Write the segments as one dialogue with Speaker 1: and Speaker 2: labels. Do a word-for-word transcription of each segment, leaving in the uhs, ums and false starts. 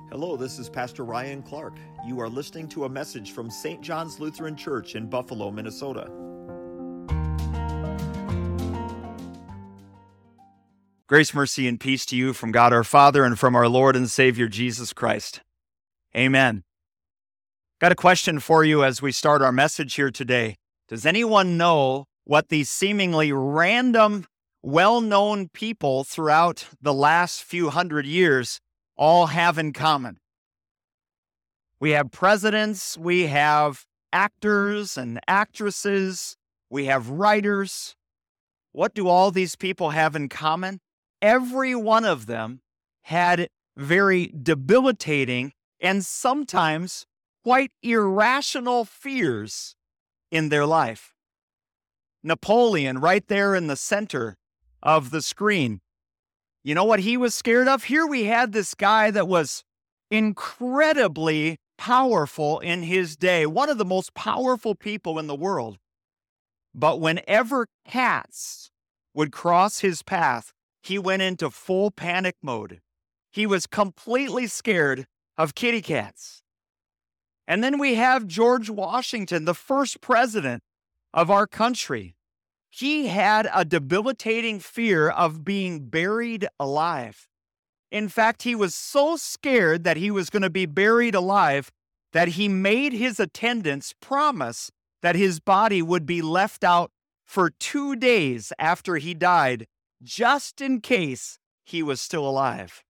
Speaker 1: Hello, this is Pastor Ryan Clark. You are listening to a message from Saint John's Lutheran Church in Buffalo, Minnesota. Grace, mercy, and peace to you from God our Father and from our Lord and Savior Jesus Christ. Amen. Got a question for you as we start our message here today. Does anyone know what these seemingly random, well-known people throughout the last few hundred years all have in common? We have presidents, we have actors and actresses, we have writers. What do all these people have in common? Every one of them had very debilitating and sometimes quite irrational fears in their life. Napoleon, right there in the center of the screen. You know what he was scared of? Here we had this guy that was incredibly powerful in his day, one of the most powerful people in the world. But whenever cats would cross his path, he went into full panic mode. He was completely scared of kitty cats. And then we have George Washington, the first president of our country. He had a debilitating fear of being buried alive. In fact, he was so scared that he was going to be buried alive that he made his attendants promise that his body would be left out for two days after he died, just in case he was still alive.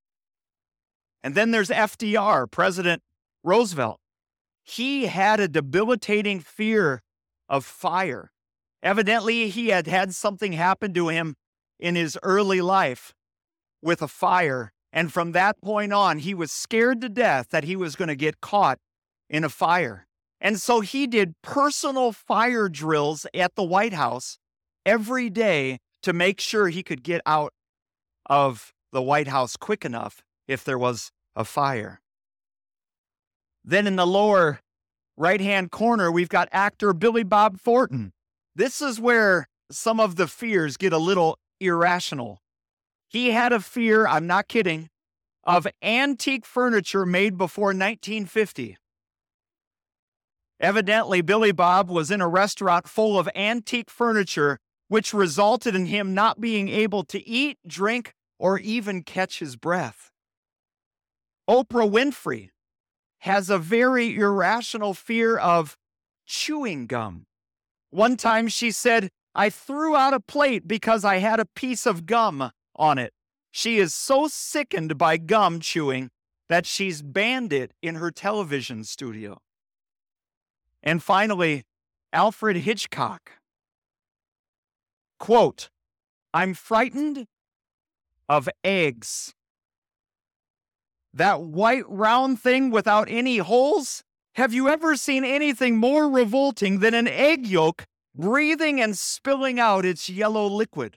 Speaker 1: And then there's F D R, President Roosevelt. He had a debilitating fear of fire. Evidently, he had had something happen to him in his early life with a fire. And from that point on, he was scared to death that he was going to get caught in a fire. And so he did personal fire drills at the White House every day to make sure he could get out of the White House quick enough if there was a fire. Then in the lower right-hand corner, we've got actor Billy Bob Thornton. This is where some of the fears get a little irrational. He had a fear, I'm not kidding, of antique furniture made before nineteen fifty. Evidently, Billy Bob was in a restaurant full of antique furniture, which resulted in him not being able to eat, drink, or even catch his breath. Oprah Winfrey has a very irrational fear of chewing gum. One time she said, "I threw out a plate because I had a piece of gum on it." She is so sickened by gum chewing that she's banned it in her television studio. And finally, Alfred Hitchcock. Quote, "I'm frightened of eggs. That white round thing without any holes? Have you ever seen anything more revolting than an egg yolk breathing and spilling out its yellow liquid?"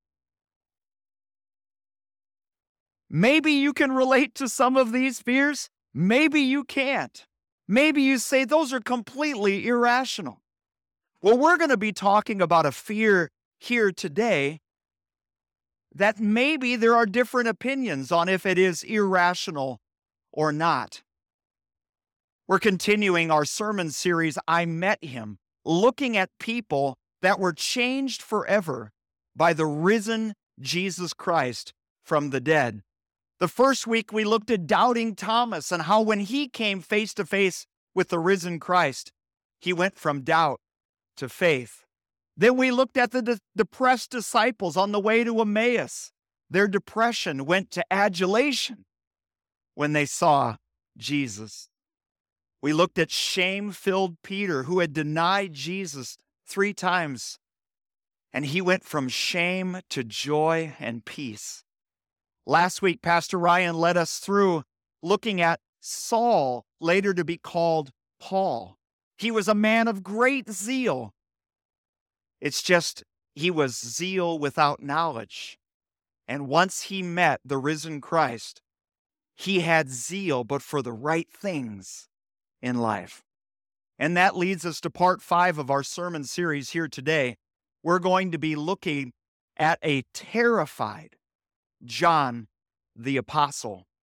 Speaker 1: Maybe you can relate to some of these fears. Maybe you can't. Maybe you say those are completely irrational. Well, we're going to be talking about a fear here today that maybe there are different opinions on if it is irrational or not. We're continuing our sermon series, I Met Him, looking at people that were changed forever by the risen Jesus Christ from the dead. The first week we looked at doubting Thomas and how when he came face to face with the risen Christ, he went from doubt to faith. Then we looked at the de- depressed disciples on the way to Emmaus. Their depression went to adulation when they saw Jesus. We looked at shame-filled Peter, who had denied Jesus three times, and he went from shame to joy and peace. Last week, Pastor Ryan led us through looking at Saul, later to be called Paul. He was a man of great zeal. It's just he was zeal without knowledge. And once he met the risen Christ, he had zeal, but for the right things in life. And that leads us to part five of our sermon series here today. We're going to be looking at a terrified John the Apostle.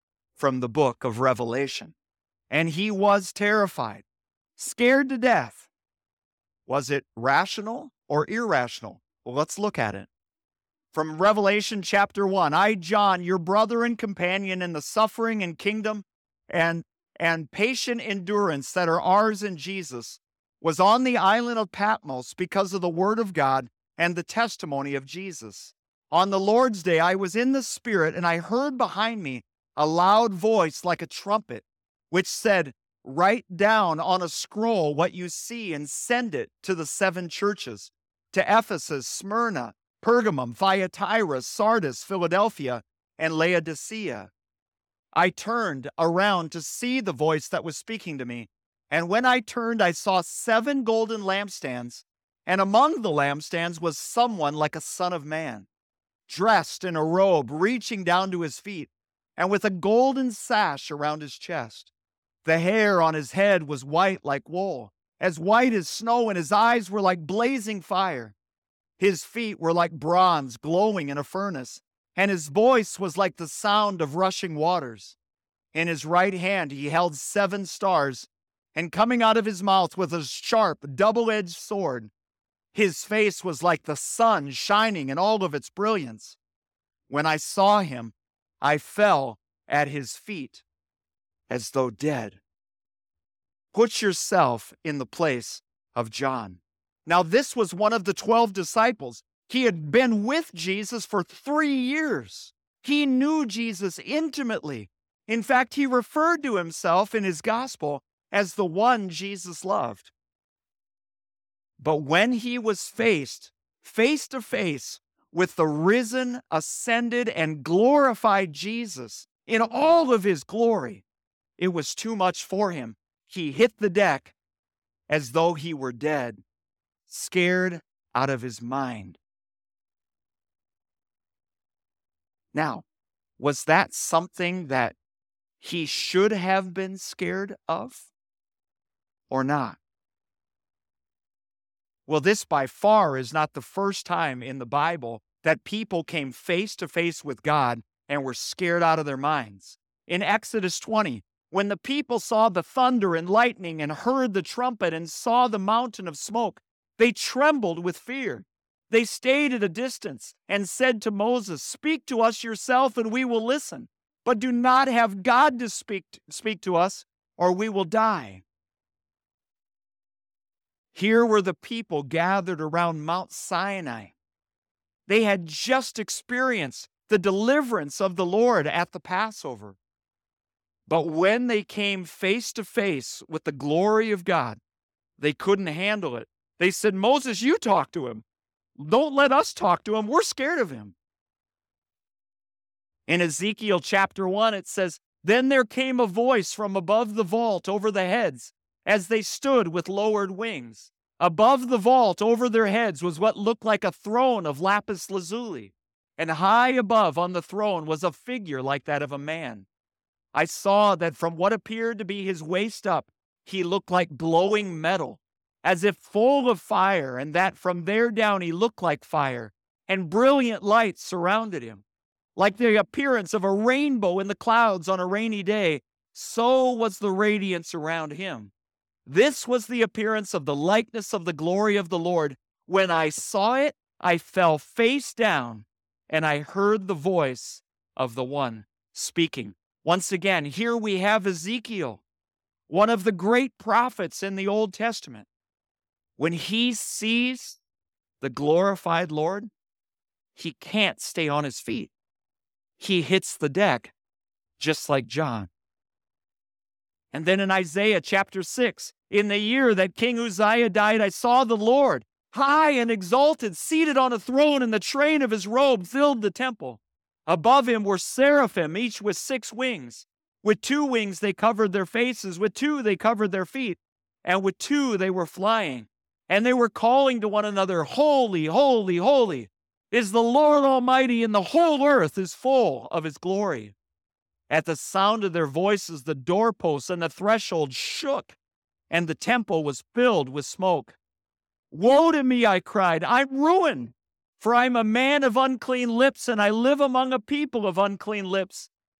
Speaker 1: from the book of Revelation. And he was terrified, scared to death. Was it rational or irrational? Well, let's look at it. From Revelation chapter one, I, John, your brother and companion in the suffering and kingdom and, and patient endurance that are ours in Jesus, was on the island of Patmos because of the word of God and the testimony of Jesus. On the Lord's day, I was in the Spirit, and I heard behind me a loud voice like a trumpet, which said, write down on a scroll what you see and send it to the seven churches, to Ephesus, Smyrna, Pergamum, Thyatira, Sardis, Philadelphia, and Laodicea. I turned around to see the voice that was speaking to me, and when I turned, I saw seven golden lampstands, and among the lampstands was someone like a son of man, dressed in a robe reaching down to his feet, and with a golden sash around his chest. The hair on his head was white like wool, as white as snow, and his eyes were like blazing fire. His feet were like bronze glowing in a furnace, and his voice was like the sound of rushing waters. In his right hand he held seven stars, and coming out of his mouth was a sharp, double-edged sword. His face was like the sun shining in all of its brilliance. When I saw him, I fell at his feet as though dead. Put yourself in the place of John. Now, this was one of the twelve disciples. He had been with Jesus for three years. He knew Jesus intimately. In fact, he referred to himself in his gospel as the one Jesus loved. But when he was faced, face to face, with the risen, ascended, and glorified Jesus in all of his glory, it was too much for him. He hit the deck as though he were dead, scared out of his mind. Now, was that something that he should have been scared of or not? Well, this by far is not the first time in the Bible that people came face to face with God and were scared out of their minds. In Exodus twenty, when the people saw the thunder and lightning and heard the trumpet and saw the mountain of smoke, they trembled with fear. They stayed at a distance and said to Moses, speak to us yourself and we will listen, but do not have God to speak, speak to us or we will die. Here were the people gathered around Mount Sinai. They had just experienced the deliverance of the Lord at the Passover. But when they came face to face with the glory of God, they couldn't handle it. They said, Moses, you talk to him. Don't let us talk to him. We're scared of him. In Ezekiel chapter one, it says, then there came a voice from above the vault over the heads as they stood with lowered wings. Above the vault over their heads was what looked like a throne of lapis lazuli, and high above on the throne was a figure like that of a man. I saw that from what appeared to be his waist up, he looked like glowing metal, as if full of fire, and that from there down he looked like fire, and brilliant lights surrounded him. Like the appearance of a rainbow in the clouds on a rainy day, so was the radiance around him. This was the appearance of the likeness of the glory of the Lord. When I saw it, I fell face down, and I heard the voice of the one speaking. Once again, here we have Ezekiel, one of the great prophets in the Old Testament. When he sees the glorified Lord, he can't stay on his feet. He hits the deck, just like John. And then in Isaiah chapter six, in the year that King Uzziah died, I saw the Lord, high and exalted, seated on a throne, and the train of his robe filled the temple. Above him were seraphim, each with six wings. With two wings they covered their faces, with two they covered their feet, and with two they were flying. And they were calling to one another, holy, holy, holy is the Lord Almighty, and the whole earth is full of his glory. At the sound of their voices, the doorposts and the threshold shook, and the temple was filled with smoke. Woe to me, I cried, I'm ruined, for I'm a man of unclean lips, and I live among a people of unclean lips,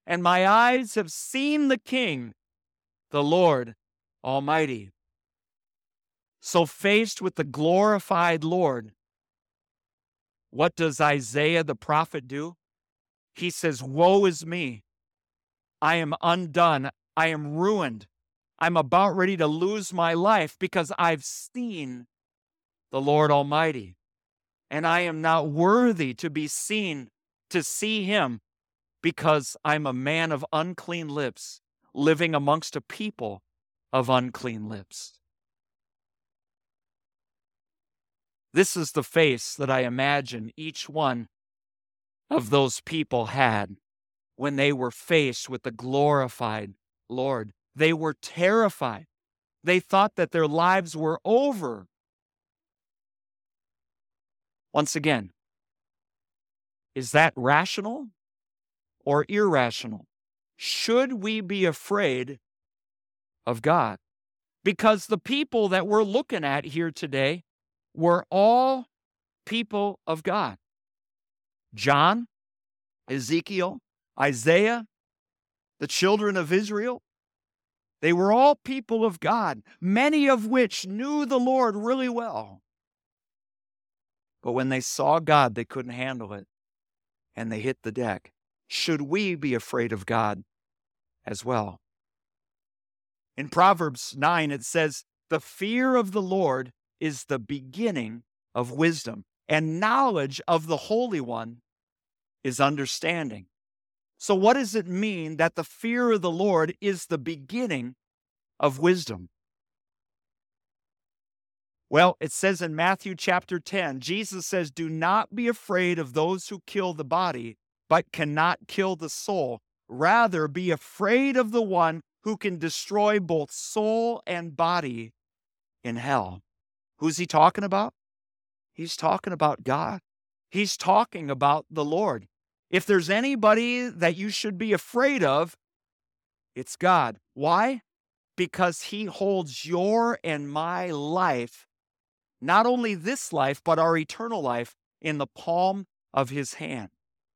Speaker 1: and my eyes have seen the King, the Lord Almighty. So faced with the glorified Lord, what does Isaiah the prophet do? He says, woe is me. I am undone. I am ruined. I'm about ready to lose my life because I've seen the Lord Almighty. And I am not worthy to be seen, to see him, because I'm a man of unclean lips, living amongst a people of unclean lips. This is the face that I imagine each one of those people had when they were faced with the glorified Lord. They were terrified. They thought that their lives were over. Once again, is that rational or irrational? Should we be afraid of God? Because the people that we're looking at here today were all people of God. John, Ezekiel, Isaiah, the children of Israel, they were all people of God, many of which knew the Lord really well. But when they saw God, they couldn't handle it, and they hit the deck. Should we be afraid of God as well? In Proverbs nine, it says, the fear of the Lord is the beginning of wisdom, and knowledge of the Holy One is understanding. So what does it mean that the fear of the Lord is the beginning of wisdom? Well, it says in Matthew chapter ten, Jesus says, do not be afraid of those who kill the body, but cannot kill the soul. Rather, be afraid of the one who can destroy both soul and body in hell. Who's he talking about? He's talking about God. He's talking about the Lord. If there's anybody that you should be afraid of, it's God. Why? Because he holds your and my life, not only this life, but our eternal life, in the palm of his hand.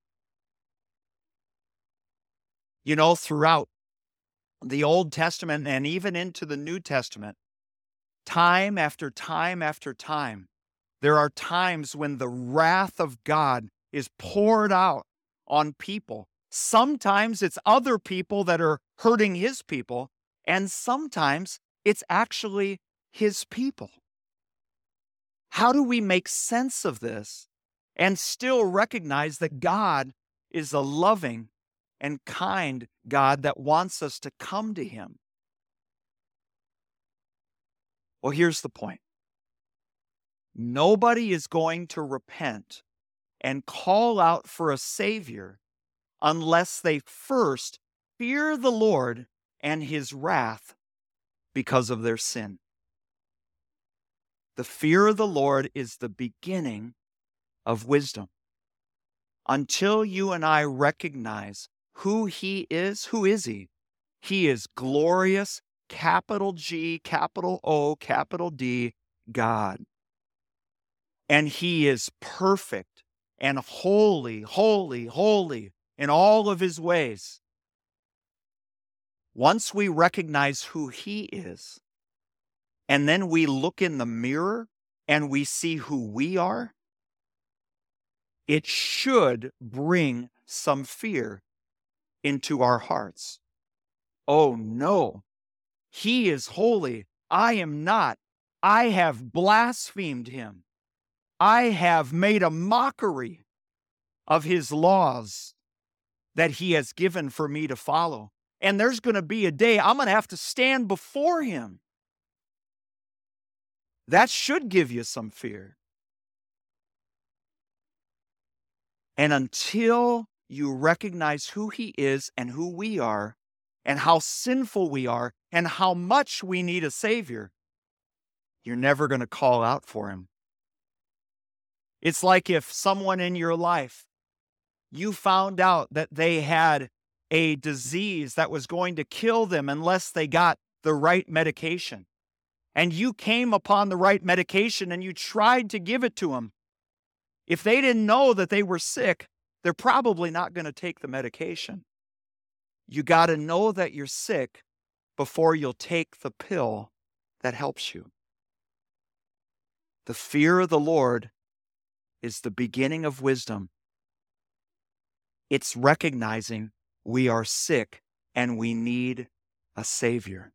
Speaker 1: You know, throughout the Old Testament and even into the New Testament, time after time after time, there are times when the wrath of God is poured out on people. Sometimes it's other people that are hurting his people, and sometimes it's actually his people. How do we make sense of this and still recognize that God is a loving and kind God that wants us to come to him? Well, here's the point. Nobody is going to repent and call out for a Savior unless they first fear the Lord and his wrath because of their sin. The fear of the Lord is the beginning of wisdom. Until you and I recognize who he is, who is he? He is glorious, capital G, capital O, capital D, God. And he is perfect and holy, holy, holy in all of his ways. Once we recognize who he is, and then we look in the mirror and we see who we are, it should bring some fear into our hearts. Oh no, he is holy. I am not. I have blasphemed him. I have made a mockery of his laws that he has given for me to follow. And there's going to be a day I'm going to have to stand before him. That should give you some fear. And until you recognize who he is and who we are, and how sinful we are, and how much we need a Savior, you're never going to call out for him. It's like if someone in your life, you found out that they had a disease that was going to kill them unless they got the right medication. And you came upon the right medication and you tried to give it to them. If they didn't know that they were sick, they're probably not going to take the medication. you got to know that you're sick before you'll take the pill that helps you. The fear of the Lord is the beginning of wisdom. It's recognizing we are sick and we need a Savior.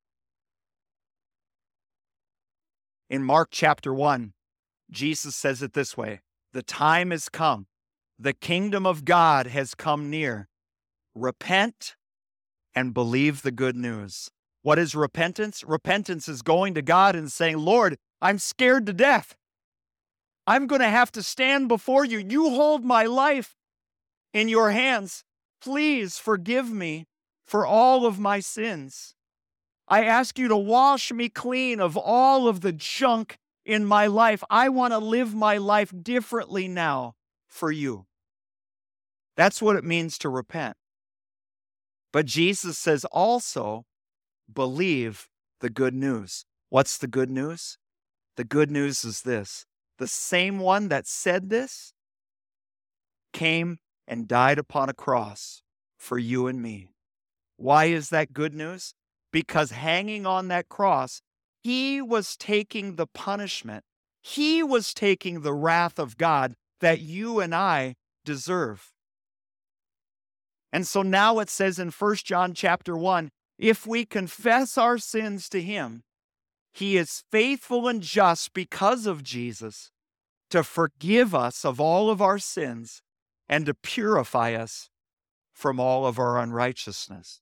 Speaker 1: In Mark chapter one, Jesus says it this way, "The time has come. The kingdom of God has come near. Repent and believe the good news." What is repentance? Repentance is going to God and saying, "Lord, I'm scared to death. I'm going to have to stand before you. You hold my life in your hands. Please forgive me for all of my sins. I ask you to wash me clean of all of the junk in my life. I want to live my life differently now for you." That's what it means to repent. But Jesus says also, believe the good news. What's the good news? The good news is this: the same one that said this came and died upon a cross for you and me. Why is that good news? Because hanging on that cross, he was taking the punishment. He was taking the wrath of God that you and I deserve. And so now it says in First John chapter one, if we confess our sins to him, he is faithful and just because of Jesus to forgive us of all of our sins and to purify us from all of our unrighteousness.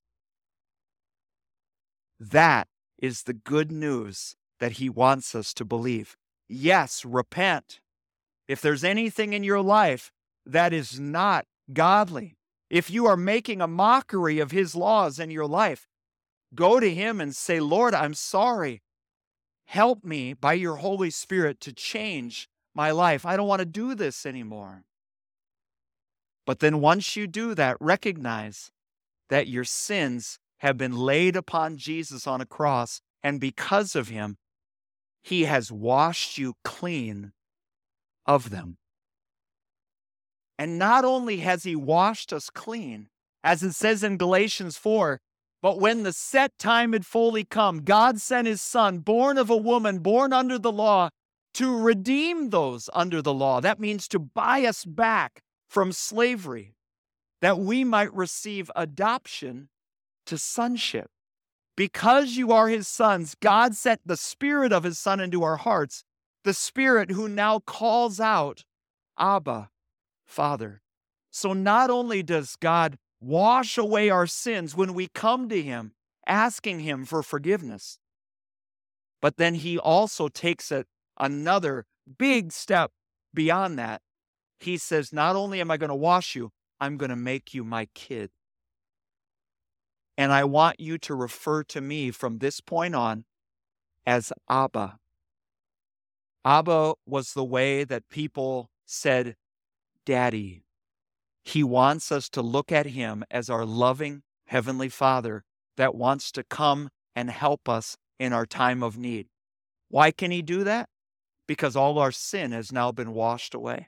Speaker 1: That is the good news that he wants us to believe. Yes, repent. If there's anything in your life that is not godly, if you are making a mockery of his laws in your life, go to him and say, "Lord, I'm sorry. Help me by your Holy Spirit to change my life. I don't want to do this anymore." But then once you do that, recognize that your sins have been laid upon Jesus on a cross, and because of him, he has washed you clean of them. And not only has he washed us clean, as it says in Galatians four, but when the set time had fully come, God sent his Son, born of a woman, born under the law, to redeem those under the law. That means to buy us back from slavery, that we might receive adoption to sonship. Because you are his sons, God sent the Spirit of his Son into our hearts, the Spirit who now calls out, "Abba, Father." So not only does God wash away our sins when we come to him, asking him for forgiveness, but then he also takes it another big step beyond that. He says, not only am I going to wash you, I'm going to make you my kid. And I want you to refer to me from this point on as Abba. Abba was the way that people said, Daddy. He wants us to look at him as our loving Heavenly Father that wants to come and help us in our time of need. Why can he do that? Because all our sin has now been washed away.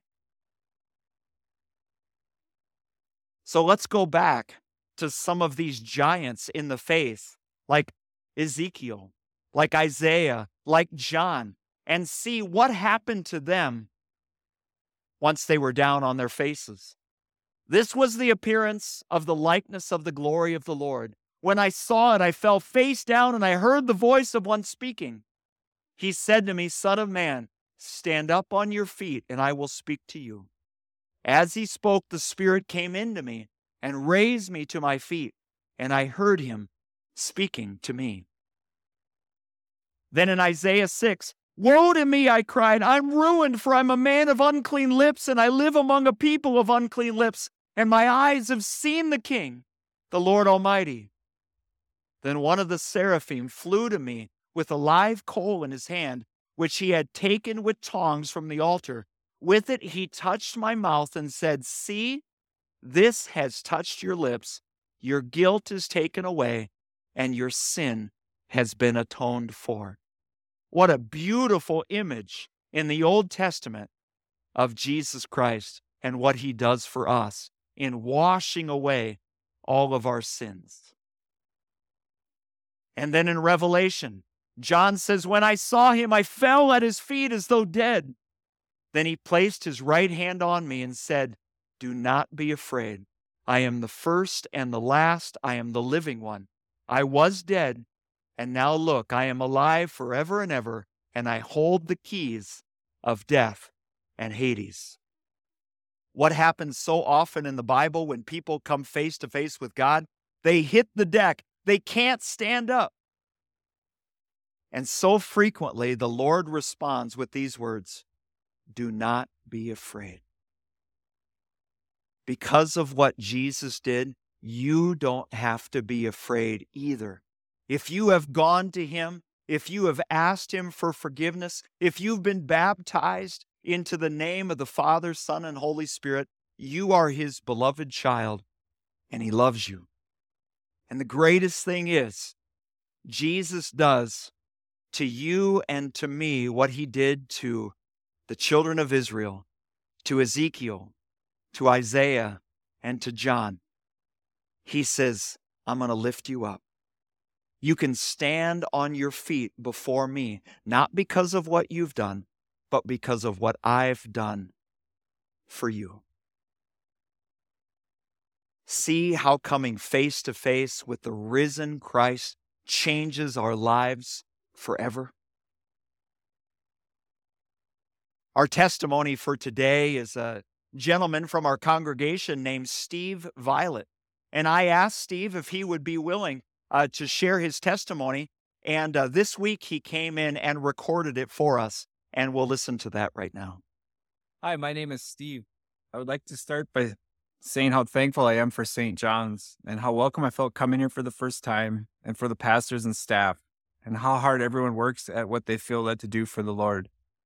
Speaker 1: So let's go back to some of these giants in the faith, like Ezekiel, like Isaiah, like John, and see what happened to them once they were down on their faces. This was the appearance of the likeness of the glory of the Lord. When I saw it, I fell face down, and I heard the voice of one speaking. He said to me, "Son of man, stand up on your feet, and I will speak to you." As he spoke, the Spirit came into me and raised me to my feet, and I heard him speaking to me. Then in Isaiah six, "Woe to me," I cried, "I'm ruined, for I'm a man of unclean lips, and I live among a people of unclean lips, and my eyes have seen the King, the Lord Almighty." Then one of the seraphim flew to me with a live coal in his hand, which he had taken with tongs from the altar. With it he touched my mouth and said, "See, this has touched your lips. Your guilt is taken away, and your sin has been atoned for." What a beautiful image in the Old Testament of Jesus Christ and what he does for us in washing away all of our sins. And then in Revelation, John says, when I saw him, I fell at his feet as though dead. Then he placed his right hand on me and said, do not be afraid. I am the first and the last. I am the living one. I was dead, and now look, I am alive forever and ever, and I hold the keys of death and Hades. What happens so often in the Bible when people come face to face with God? They hit the deck. They can't stand up. And so frequently, the Lord responds with these words, do not be afraid. Because of what Jesus did, you don't have to be afraid either. If you have gone to him, if you have asked him for forgiveness, if you've been baptized into the name of the Father, Son, and Holy Spirit, you are his beloved child, and he loves you. And the greatest thing is, Jesus does to you and to me what he did to the children of Israel, to Ezekiel, to Isaiah, and to John. He says, I'm going to lift you up. You can stand on your feet before me, not because of what you've done, but because of what I've done for you. See how coming face to face with the risen Christ changes our lives forever. Our testimony for today is a gentleman from our congregation named Steve Violet. And I asked Steve if he would be willing uh, to share his testimony. And uh, this week he came in and recorded it for us. And we'll listen to that right now.
Speaker 2: Hi, my name is Steve. I would like to start by saying how thankful I am for Saint John's and how welcome I felt coming here for the first time, and for the pastors and staff, and how hard everyone works at what they feel led to do for the Lord.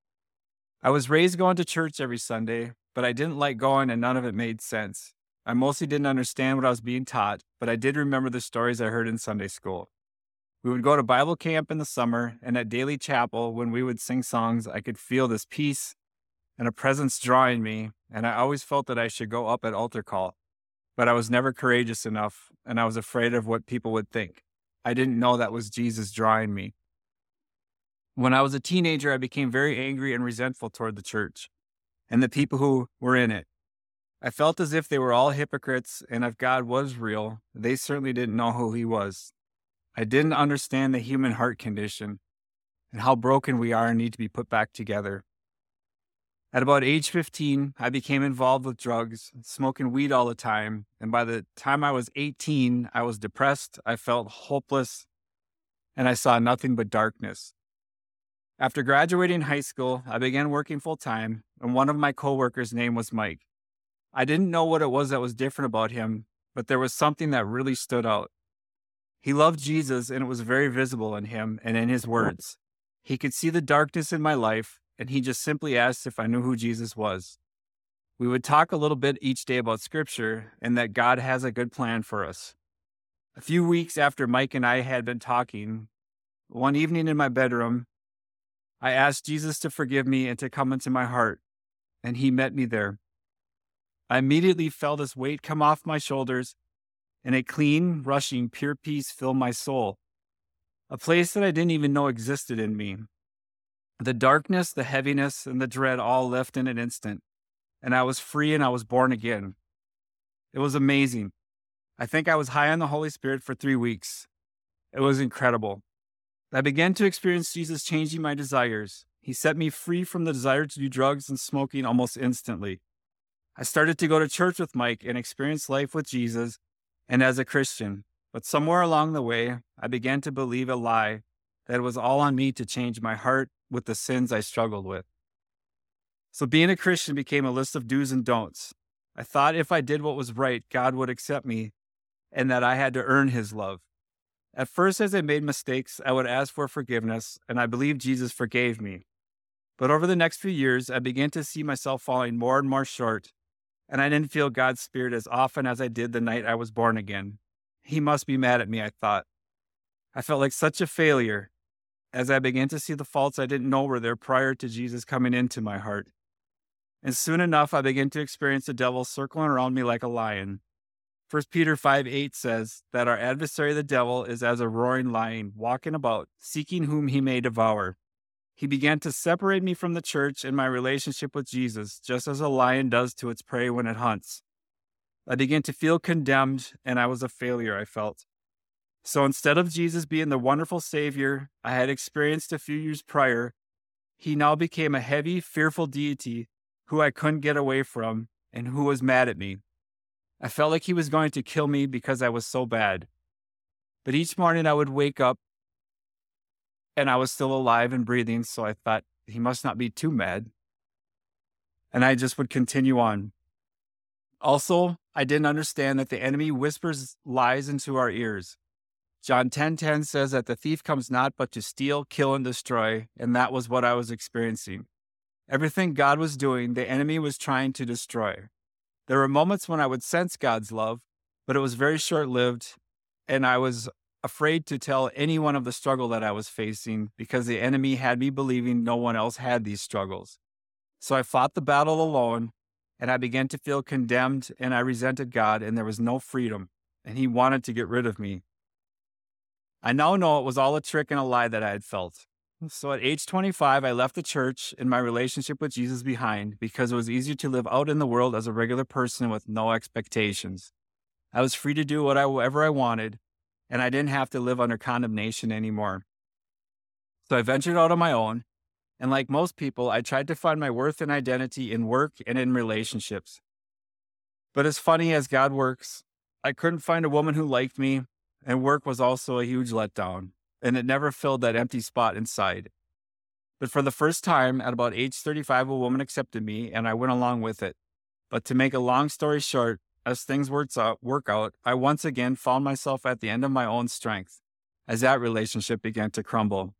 Speaker 2: I was raised going to church every Sunday, but I didn't like going and none of it made sense. I mostly didn't understand what I was being taught, but I did remember the stories I heard in Sunday school. We would go to Bible camp in the summer, and at daily chapel, when we would sing songs, I could feel this peace and a presence drawing me, and I always felt that I should go up at altar call. But I was never courageous enough, and I was afraid of what people would think. I didn't know that was Jesus drawing me. When I was a teenager, I became very angry and resentful toward the church and the people who were in it. I felt as if they were all hypocrites, and if God was real, they certainly didn't know who he was. I didn't understand the human heart condition and how broken we are and need to be put back together. At about age fifteen, I became involved with drugs, smoking weed all the time, and by the time I was eighteen, I was depressed, I felt hopeless, and I saw nothing but darkness. After graduating high school, I began working full-time, and one of my coworkers' name was Mike. I didn't know what it was that was different about him, but there was something that really stood out. He loved Jesus, and it was very visible in him and in his words. He could see the darkness in my life, and he just simply asked if I knew who Jesus was. We would talk a little bit each day about Scripture and that God has a good plan for us. A few weeks after Mike and I had been talking, one evening in my bedroom, I asked Jesus to forgive me and to come into my heart, and he met me there. I immediately felt this weight come off my shoulders, and a clean, rushing, pure peace filled my soul, a place that I didn't even know existed in me. The darkness, the heaviness, and the dread all left in an instant, and I was free and I was born again. It was amazing. I think I was high on the Holy Spirit for three weeks. It was incredible. I began to experience Jesus changing my desires. He set me free from the desire to do drugs and smoking almost instantly. I started to go to church with Mike and experience life with Jesus and as a Christian, but somewhere along the way, I began to believe a lie that it was all on me to change my heart with the sins I struggled with. So being a Christian became a list of do's and don'ts. I thought if I did what was right, God would accept me and that I had to earn his love. At first, as I made mistakes, I would ask for forgiveness, and I believed Jesus forgave me. But over the next few years, I began to see myself falling more and more short, and I didn't feel God's Spirit as often as I did the night I was born again. He must be mad at me, I thought. I felt like such a failure as I began to see the faults I didn't know were there prior to Jesus coming into my heart. And soon enough, I began to experience the devil circling around me like a lion. First Peter five eight says that our adversary, the devil, is as a roaring lion, walking about, seeking whom he may devour. He began to separate me from the church and my relationship with Jesus, just as a lion does to its prey when it hunts. I began to feel condemned, and I was a failure, I felt. So instead of Jesus being the wonderful Savior I had experienced a few years prior, he now became a heavy, fearful deity who I couldn't get away from and who was mad at me. I felt like he was going to kill me because I was so bad. But each morning I would wake up and I was still alive and breathing, so I thought he must not be too mad. And I just would continue on. Also, I didn't understand that the enemy whispers lies into our ears. John ten ten says that the thief comes not but to steal, kill, and destroy, and that was what I was experiencing. Everything God was doing, the enemy was trying to destroy. There were moments when I would sense God's love, but it was very short-lived, and I was afraid to tell anyone of the struggle that I was facing because the enemy had me believing no one else had these struggles. So I fought the battle alone, and I began to feel condemned, and I resented God, and there was no freedom, and he wanted to get rid of me. I now know it was all a trick and a lie that I had felt. So at age twenty-five, I left the church and my relationship with Jesus behind because it was easier to live out in the world as a regular person with no expectations. I was free to do whatever I wanted, and I didn't have to live under condemnation anymore. So I ventured out on my own, and like most people, I tried to find my worth and identity in work and in relationships. But as funny as God works, I couldn't find a woman who liked me, and work was also a huge letdown, and it never filled that empty spot inside. But for the first time, at about age thirty-five, a woman accepted me, and I went along with it. But to make a long story short, as things worked out, work out, I once again found myself at the end of my own strength, as that relationship began to crumble.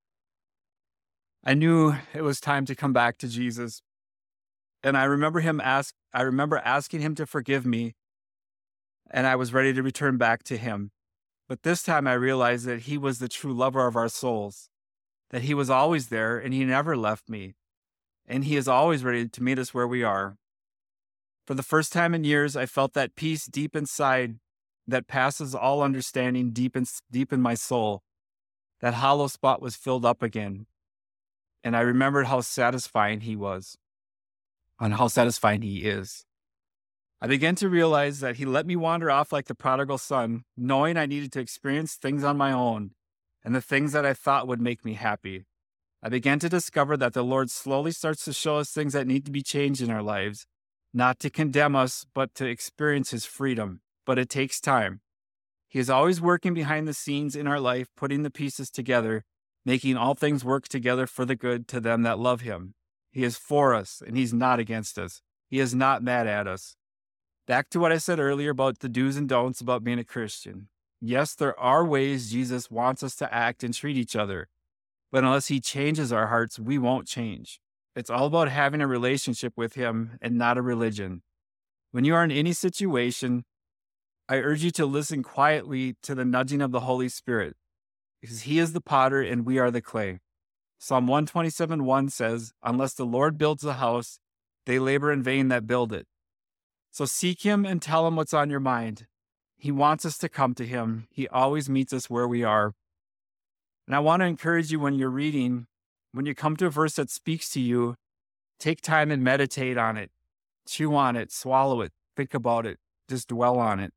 Speaker 2: I knew it was time to come back to Jesus, and I remember him ask. I remember asking him to forgive me, and I was ready to return back to him. But this time I realized that he was the true lover of our souls, that he was always there and he never left me, and he is always ready to meet us where we are. For the first time in years, I felt that peace deep inside that passes all understanding deep in, deep in my soul. That hollow spot was filled up again, and I remembered how satisfying he was and how satisfying he is. I began to realize that he let me wander off like the prodigal son, knowing I needed to experience things on my own and the things that I thought would make me happy. I began to discover that the Lord slowly starts to show us things that need to be changed in our lives, not to condemn us, but to experience his freedom. But it takes time. He is always working behind the scenes in our life, putting the pieces together, making all things work together for the good to them that love him. He is for us, and he's not against us. He is not mad at us. Back to what I said earlier about the do's and don'ts about being a Christian. Yes, there are ways Jesus wants us to act and treat each other, but unless he changes our hearts, we won't change. It's all about having a relationship with him and not a religion. When you are in any situation, I urge you to listen quietly to the nudging of the Holy Spirit, because he is the potter and we are the clay. Psalm one twenty-seven one says, "Unless the Lord builds a house, they labor in vain that build it." So seek him and tell him what's on your mind. He wants us to come to him. He always meets us where we are. And I want to encourage you when you're reading, when you come to a verse that speaks to you, take time and meditate on it. Chew on it, swallow it, think about it, just dwell on it.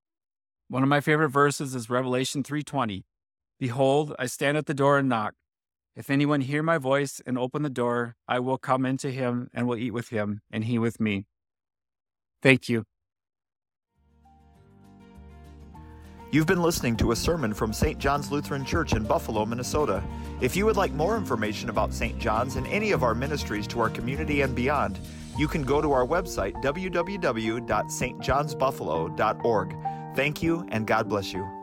Speaker 2: One of my favorite verses is Revelation three twenty. "Behold, I stand at the door and knock. If anyone hear my voice and open the door, I will come into him and will eat with him, and he with me." Thank you.
Speaker 1: You've been listening to a sermon from Saint John's Lutheran Church in Buffalo, Minnesota. If you would like more information about Saint John's and any of our ministries to our community and beyond, you can go to our website, w w w dot s t johns buffalo dot org. Thank you, and God bless you.